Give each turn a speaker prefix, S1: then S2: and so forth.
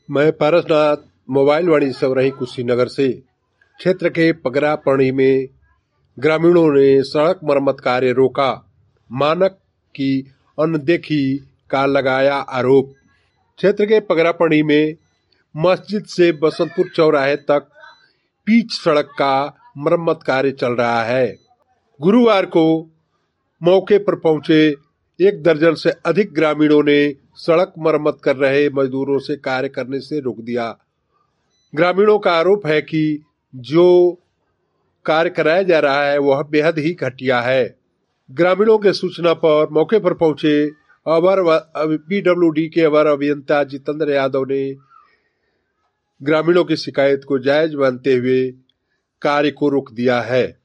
S1: मैं पारसनाथ मोबाइल वाणिज्य संग्रही कुशीनगर से। क्षेत्र के पगरापणी में ग्रामीणों ने सड़क मरम्मत कार्य रोका, मानक की अनदेखी का लगाया आरोप। क्षेत्र के पगरापणी में मस्जिद से बसंतपुर चौराहे तक पिच सड़क का मरम्मत कार्य चल रहा है। गुरुवार को मौके पर पहुंचे 1 दर्जन से अधिक ग्रामीणों ने सड़क मरम्मत कर रहे मजदूरों से कार्य करने से रोक दिया। ग्रामीणों का आरोप है कि जो कार्य कराया जा रहा है वह बेहद ही घटिया है। ग्रामीणों के सूचना पर मौके पर पहुंचे अवर पीडब्ल्यूडी के अवर अभियंता जितेंद्र यादव ने ग्रामीणों की शिकायत को जायज मानते हुए कार्य को रोक दिया है।